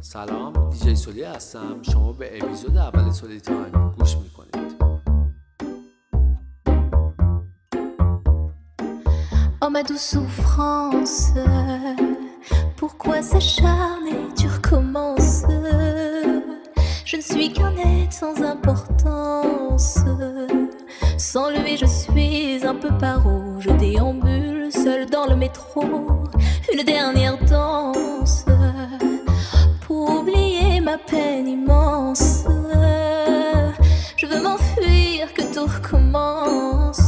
سلام، دیجی سولی هستم. شما به اپیزود اول سولی تایم گوش میکنید. Oh ma douce souffrance, pourquoi s'acharner, tu recommences. Je ne suis qu'un être sans importance. Sans lui je suis un peu paro. Je déambule seul dans le métro. Une dernière danse pour oublier ma peine immense. Je veux m'enfuir, que tout recommence.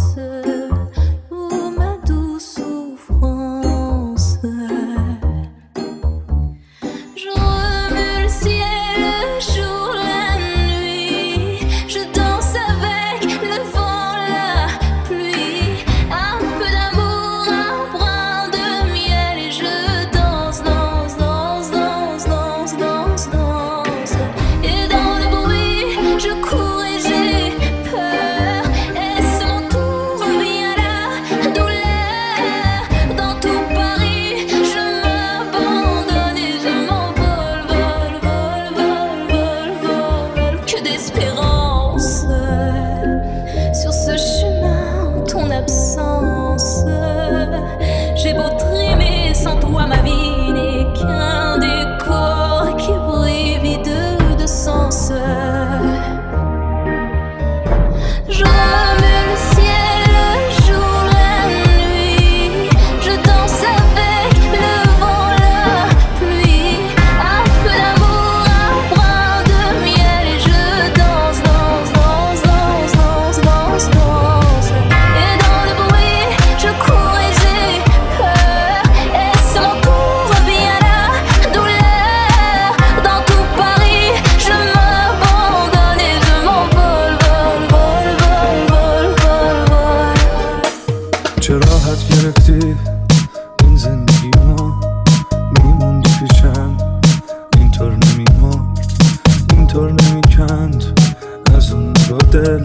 چه راحت گرفتی این زندگی ما، میموندی پیشم اینطور نمیمرد، اینطور نمیکند از اون با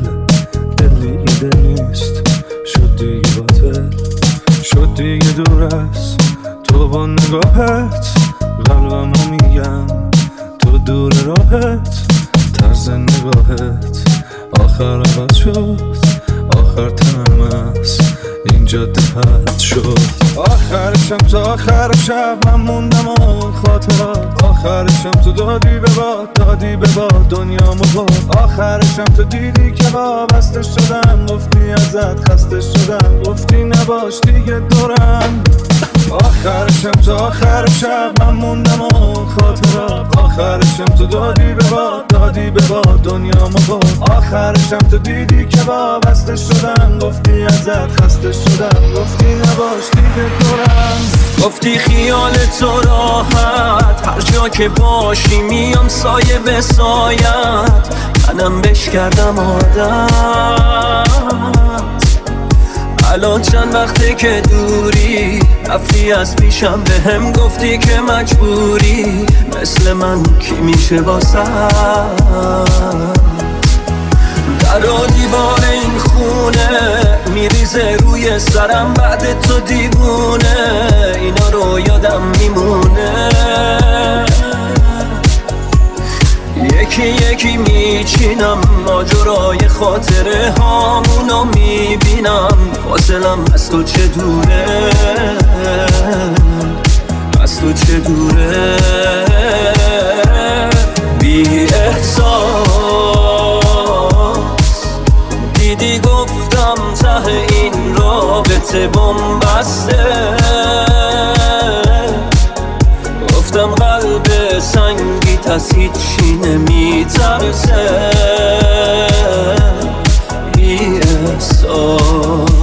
دلی ایده نیست، شد دیگه باطل، شد دیگه دور است تو با نگاهت، قلبمو میگم تو دور راهت، طرز نگاهت آخر عوض شد، آخر تنم است این جاده پد شد، آخرشم تا آخر شب من موندم اون خاطرات، آخرشم تو دادی به باد دنیامو باد، آخرشم تو دیدی که وابسته شدم، گفتی ازت خسته شدم، گفتی نباش دیگه دورم، آخرشم تا آخر شب من موندم اون خاطرات، آخرشم تو دادی به باد دنیامو باد، آخرشم تو دیدی که وابسته شدم، گفتی ازت خسته شدم، گفتی نباش دیگه دورم، گفتی خیال تو راحت هر جا که باشی میام سایه به سایت، منم بش کردم عادت، الان چند وقته که دوری رفتی از پیشم، به هم گفتی که مجبوری، مثل من کی میشه واسه در و دیوار این خونه میریزه روی سرم، بعد تو دیوونه اینا رو یادم میمونه، یکی یکی میچینم ماجرای خاطره هامونو میبینم، فاصلم از تو چه دوره، از تو چه دوره، بی احساس دیدی گفتم ته این رابطه بن‌بسته، گفتم قلب سنگیت از هیچی نمیترسه، بی احساس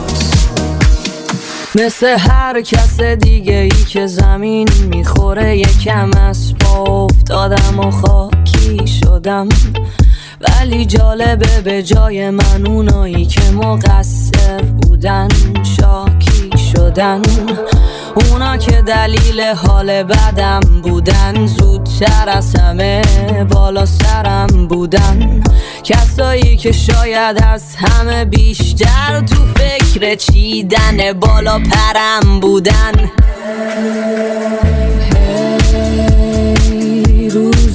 مثل هر کس دیگه ای که زمین میخوره، یکم از پا افتادم و خاکی شدم، ولی جالبه به جای من اونایی که مقصر بودن شاکی شدن، اونا که دلیل حال بدم بودن، زودتر از همه بالا سرم بودن، کسایی که شاید از همه بیشتر تو فکر چیدن بالا پرم بودن. روز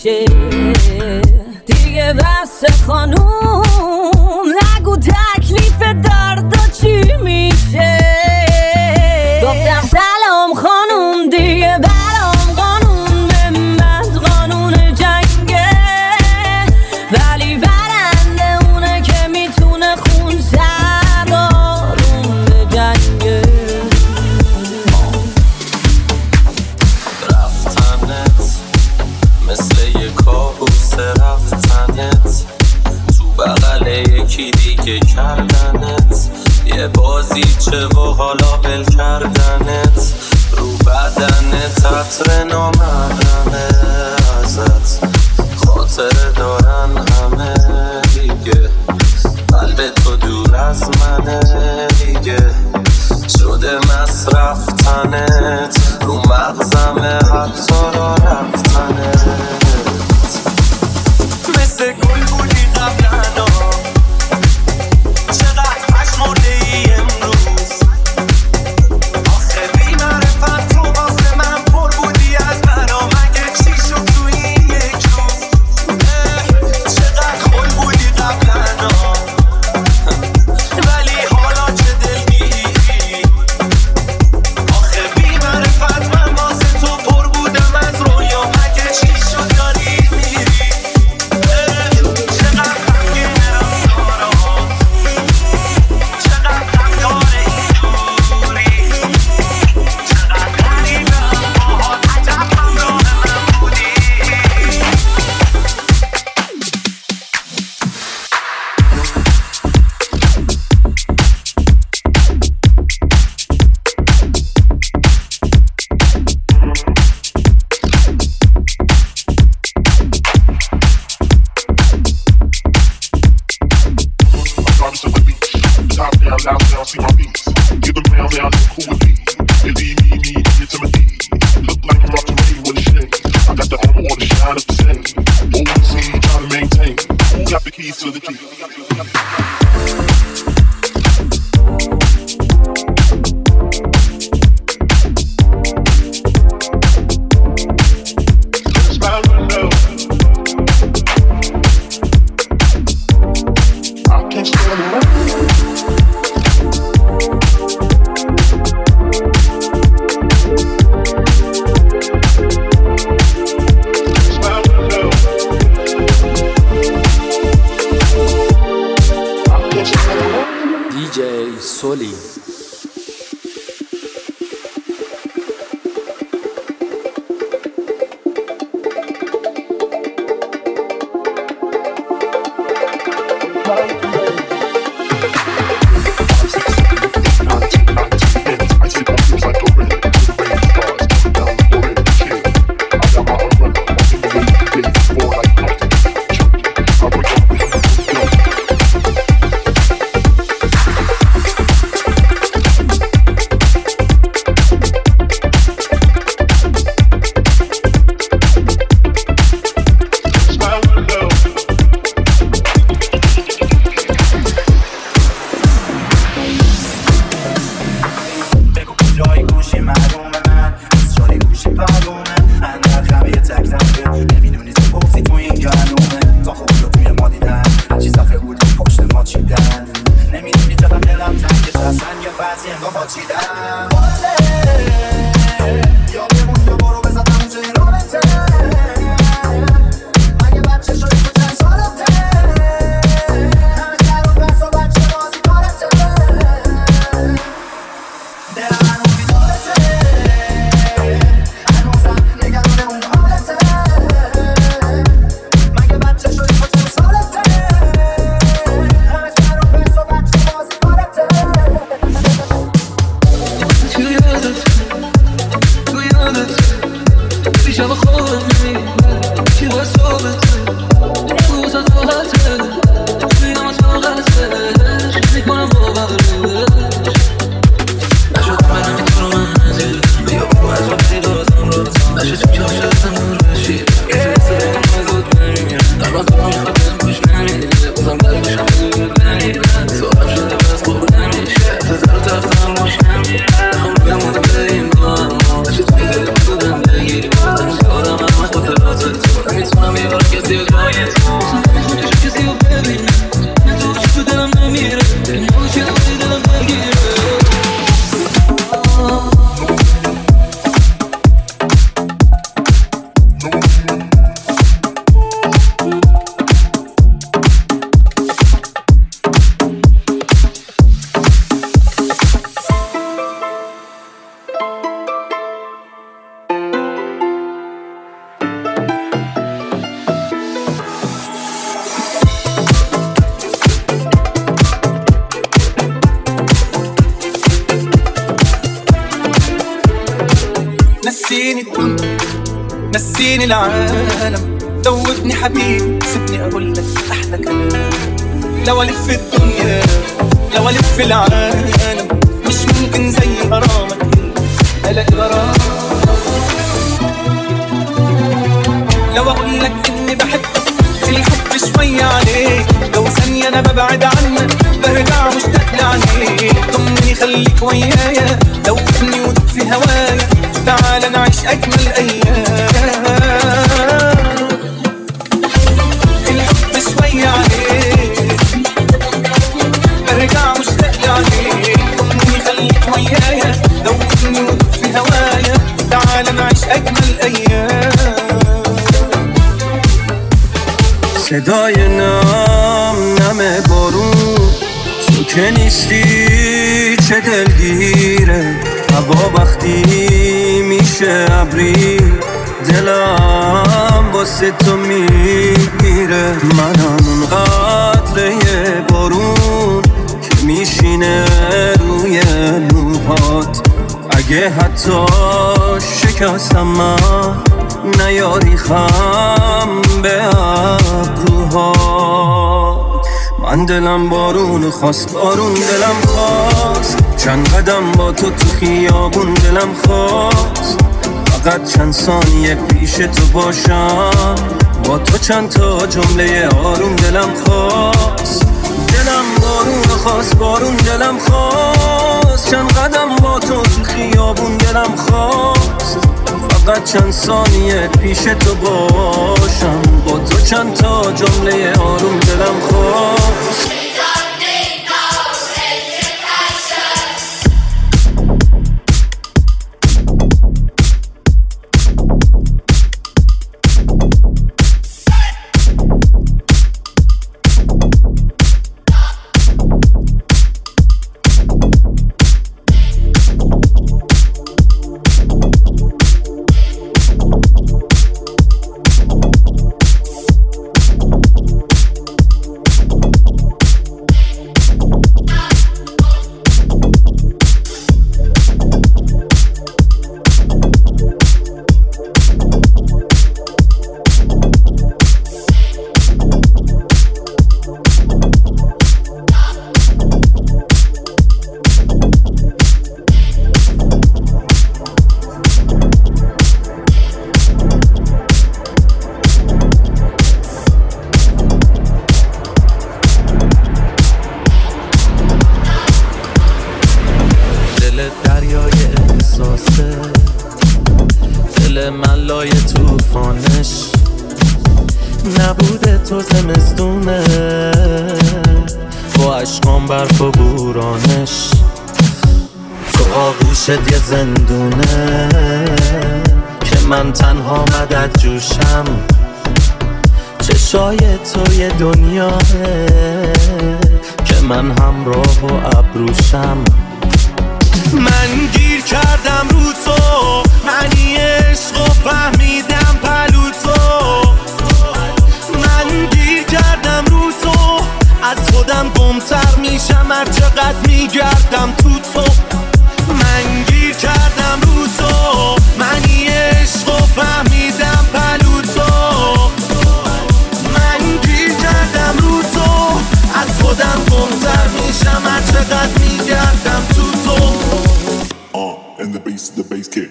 میشه دیگه بس خانوم نگو تکلیف دردا چی میشه گفتم سلام خانوم دیگه برام قانون به من قانون جنگه ولی برنده اونه که میتونه خون سردارون به جنگه رفتنت مثل یه کابوس رفتنت تو بغل یکی دیگه کردنت یه بازیچه و حالا ول کردنت رو بدنت عطر نامحرمه ازت خاطره دارن همه دیگه قلب تو دور از منه دیگه شده مصرف تنت رو مغزمه حتی را رفتنت مثل گل بودی قبلنا چقدر پشمرده ای امروز آخه بی معرفت تو واسه من پر بودی از بنا مگه چی شد تو این یک روز چقدر خل بودی قبلنا ولی حالا چه دلگیری آخه بی معرفت من واسه تو پر بودم از رویا مگه چی شد داری میری چقدر غمگین رفتارها چقدر غمدار این دوری چقدر غریبه باهات عجب همراه من بودی Top down, loud down, see my beats. Give them down, down, cool with me. Indeed, me, you Timothy. Look like I'm about to rain with a shade. I got the armor on the shine of the same. OC, trying to maintain. Who got the keys to the key? I can't stand around. DJ Soli. It's دیوار کسی و جای تو خودشو کسی رو ببینه نه تو تو دلم نمیره ما چه داری دلم نگیره نسيني العالم دوبني حبيبي سيبني اقول لك احلى كلام لو الف الدنيا لو الف العالم مش ممكن زي غرامك الاقي غرام لو اقول لك اني بحبك الحب شوية عليك لو ثانية انا ببعد عنك برجع مشتاق لعينيك ضمني خليك ويايا دوبني ودوب في هوايا تعال نعيش اجمل ايام الحب شوية عليك برجع مشتاق لعينيك ضمني خليك ويايا دوبني ودوب في هوايا تعال نعيش اجمل ايام صدای نم بارون تو که نیستی چه دلگیره هوا وقتی میشه ابری دلم واسه تو میگیره منم اون قطره بارون که میشینه روی موهات اگه حتی شکستم من نیاری خم به ابروهات من دلم بارون خواست بارون دلم خواست چند قدم با تو خیابون دلم خواست فقط چند ثانیه پیش تو باشم با تو چند تا جمله آروم دلم خواست دلم بارون خواست بارون دلم خواست چند قدم با تو خیابون دلم خواست فقط چند ثانیه پیش تو باشم با تو چند تا جمله آروم دلم خواست نبوده تو زمستونه با عشقام برف و بورانش تو آغوشت یه زندونه که من تنها مدد جوشم چشای تو یه دنیاه که من همراه و ابروشم من گیر کردم رو تو معنی عشق و فهمیدم پلو تو من گیر کردم رو تو از خودم گمتر میشم هر چقدر میگردم تو تو من گیر کردم رو تو معنی عشق و فهمیدم پلو تو من گیر کردم رو تو از خودم گمتر میشم هر چقدر میگردم تو تو and the bass kick.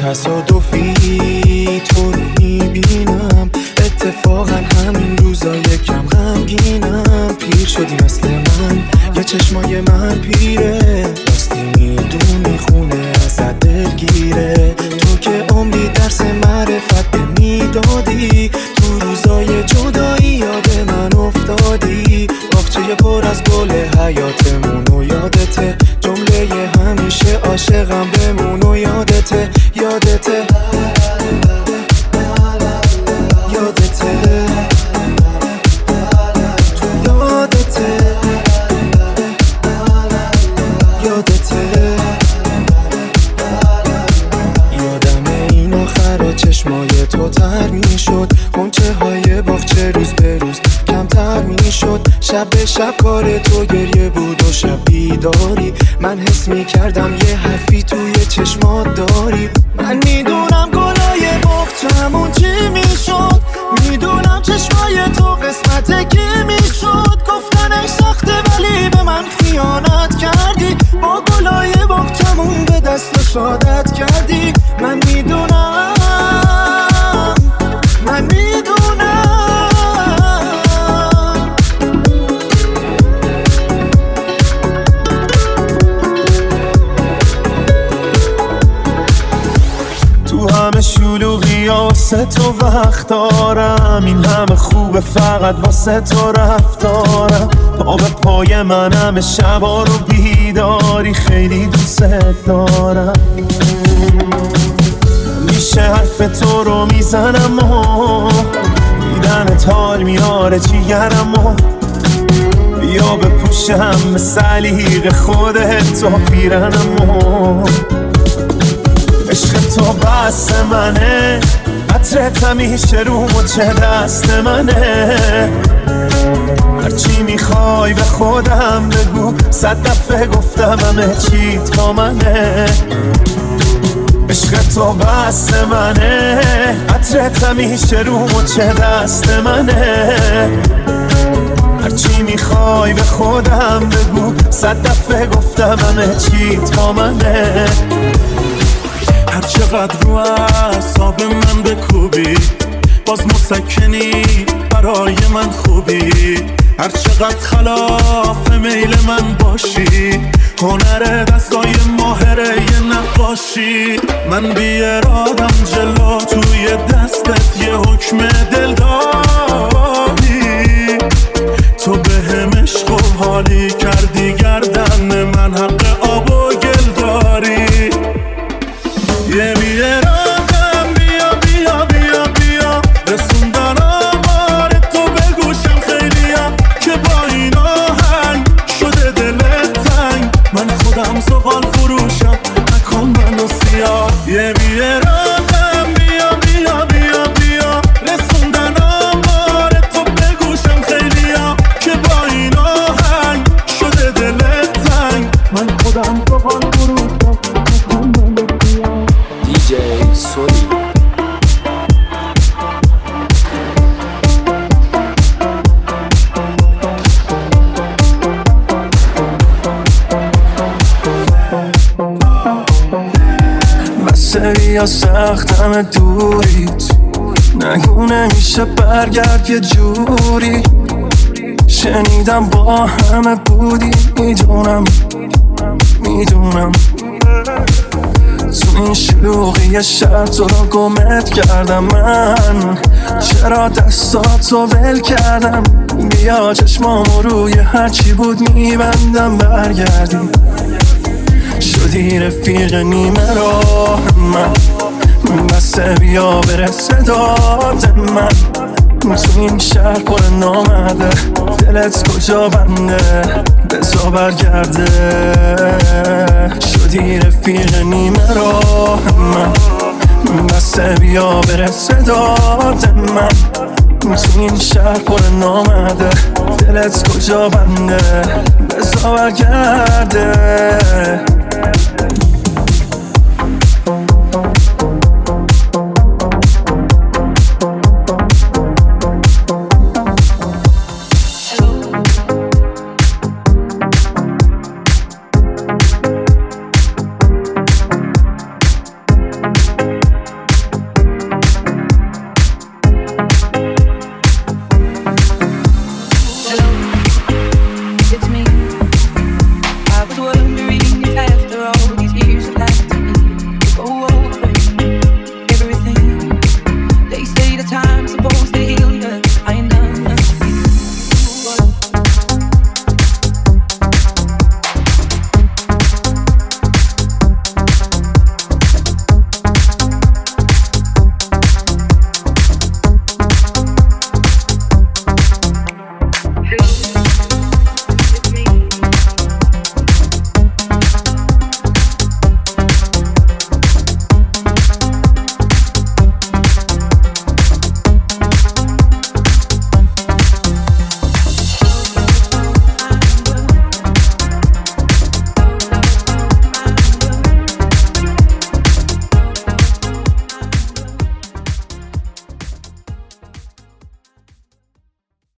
تصادفی تو رو میبینم، اتفاقا همین روزا یکم غمگینم. پیر شدی مثل من، یا چشمای من پیره، راستی میدونی خونه ازت دلگیره. تو که عمری درس معرفت به میدادی، تو روزای جدایی یاد من افتادی. باغچه پر از گل حیاتمون و یادته، جمله همیشه عاشقم بمون و یادته، یادته یادته یادته یادته. یادمه این آخرا چشمای تو تر میشد، غنچه های باغچه روز به روز کمتر میشد. شب به شب کار تو گریه بود و شب بیداری، من حس میکردم یه حرفی توی چشمات داری. من میدونم گلای باغچه‌مون چی میشد، میدونم چشمای تو قسمت کی میشد. گفتنش سخته ولی به من خیانت کردی، با گلای باغچه‌مون به دست شادت کردی. من میدونم من میدونم. تو همه شلوغی واسه تو وقت دارم، این همه خوبه فقط واسه تو رفتارم. پا به پای من همه شبا رو بیداری، خیلی دوست دارم. میشه حرف تو رو میزنم و دیدنت حال میاره جیگرم. بیا بپوشم به سلیقه خودت تو پیرنم. عشق تو بس منه، عطرت همیشه رو مچ دست منه. هرچی میخوای به خودم بگو، 100 دفعه گفتم همه چی تا منه. عشق تو بس منه، عطرت همیشه رو مچ دست منه. هرچی میخوای به خودم بگو، 100 دفعه گفتم همه چی تا منه. هر چقدر رو اعصاب من بکوبی، باز مسکنی برای من خوبی. هر چقدر خلاف میل من باشی، هنر دستای ماهره یه نقاشی. من بی ارادم جلو توی دستت یه حکم دل دادی. تو به هم عشق و حالی کردی، گردن من حق آب و گل داری. یه بی ارادم بیا بیا بیا بیا، رسوندن آمار تو به گوشم خیلیا. که با این آهنگ شده دلت تنگ، من خودم زغال فروشم نکن منو سیاه. یه بی ارادم بیا بیا بیا بیا، رسوندن آمار تو به گوشم خیلیا. که با این آهنگ شده دلت تنگ، من خودم زغال فروشم نکن منو سیاه. DJ سولی بسه بیا سختم دوریت، نگو نمیشه برگرد یه جوری. شنیدم با همه بودی، میدونم میدونم. تو این شلوغی شهر تو رو گمت کردم من، چرا دستاتو ول کردم. بیا چشمامو روی هرچی بود میبندم، برگردی شدی رفیق نیمه راه من. بسه بیا برسه داد من، تو این شهر پر نامرده، دلت کجا بنده بزا برگرده. شدی رفیق نیمه راه من، بسه بیا برسه داد من. تو این شهر پر نامرده، دلت کجا بنده بزا برگرده.